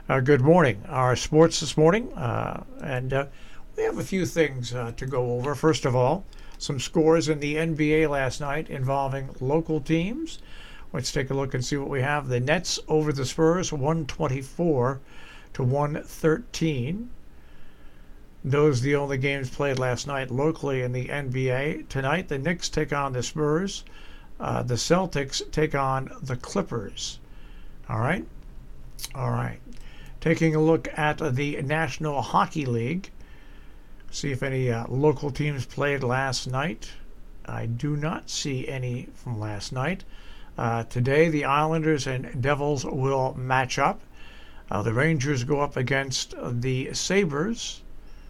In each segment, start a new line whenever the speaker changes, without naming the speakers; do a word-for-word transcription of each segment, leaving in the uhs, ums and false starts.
Uh, good morning. Our sports this morning, uh, and uh, we have a few things uh, to go over. First of all, some scores in the N B A last night involving local teams. Let's take a look and see what we have. The Nets over the Spurs, one twenty-four to one thirteen. Those are the only games played last night locally in the N B A. Tonight, the Knicks take on the Spurs. Uh, the Celtics take on the Clippers. All right? All right. Taking a look at the National Hockey League. See if any uh, local teams played last night. I do not see any from last night. Uh, today, the Islanders and Devils will match up. Uh, the Rangers go up against the Sabres.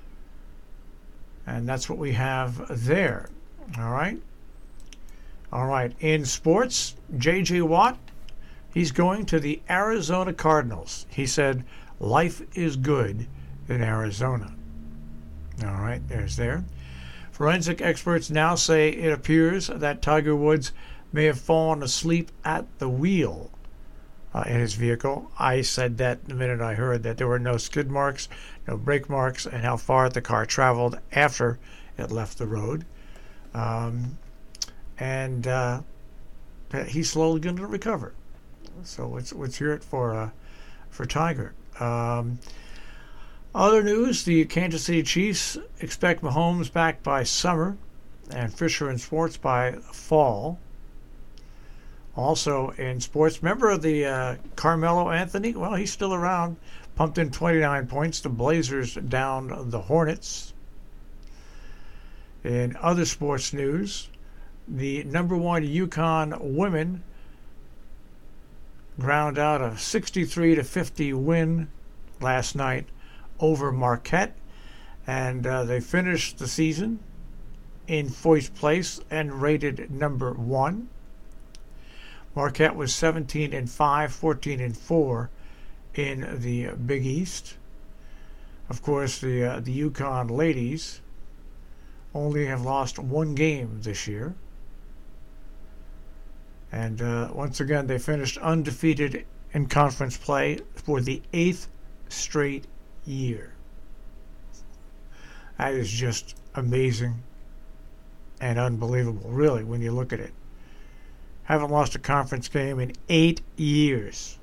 And that's what we have there. All right. All right. In sports, J J. Watt, he's going to the Arizona Cardinals. He said, life is good in Arizona. All right. There's there. Forensic experts now say it appears that Tiger Woods may have fallen asleep at the wheel uh, in his vehicle. I said that the minute I heard that there were no skid marks, no brake marks, and how far the car traveled after it left the road. Um, and uh, he's slowly going to recover. So let's let's hear it for uh, for Tiger. Um, other news: the Kansas City Chiefs expect Mahomes back by summer, and Fisher and Sports by fall. Also in sports, remember the uh, Carmelo Anthony? Well, he's still around. Pumped in twenty-nine points. The Blazers down the Hornets. In other sports news, the number one UConn women ground out a sixty-three to fifty win last night over Marquette, and uh, they finished the season in fourth place and rated number one. Marquette was seventeen and five, fourteen and four in the Big East. Of course, the uh, the UConn ladies only have lost one game this year. And uh, once again, they finished undefeated in conference play for the eighth straight year. That is just amazing and unbelievable, really, when you look at it. Haven't lost a conference game in eight years.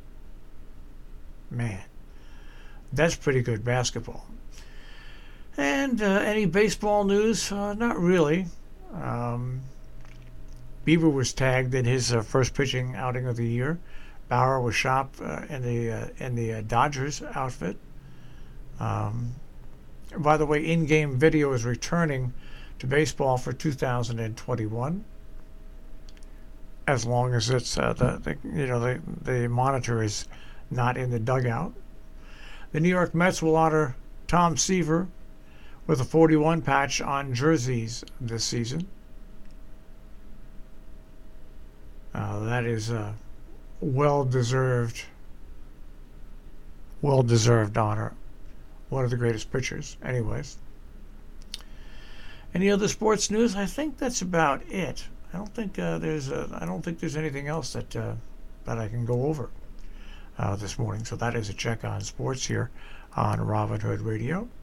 Man, that's pretty good basketball. And uh, any baseball news? Uh, not really. Um, Bieber was tagged in his uh, first pitching outing of the year. Bauer was shopped uh, in the uh, in the uh, Dodgers outfit. Um, by the way, in-game video is returning to baseball for two thousand twenty-one. As long as it's uh, the, the you know the the monitor is not in the dugout. The New York Mets will honor Tom Seaver with a forty-one patch on jerseys this season. Uh, that is a well-deserved, well-deserved honor. One of the greatest pitchers, anyways. Any other sports news? I think that's about it. I don't think uh, there's a, I don't think there's anything else that uh, that I can go over uh, this morning. So that is a check on sports here on Robin Hood Radio.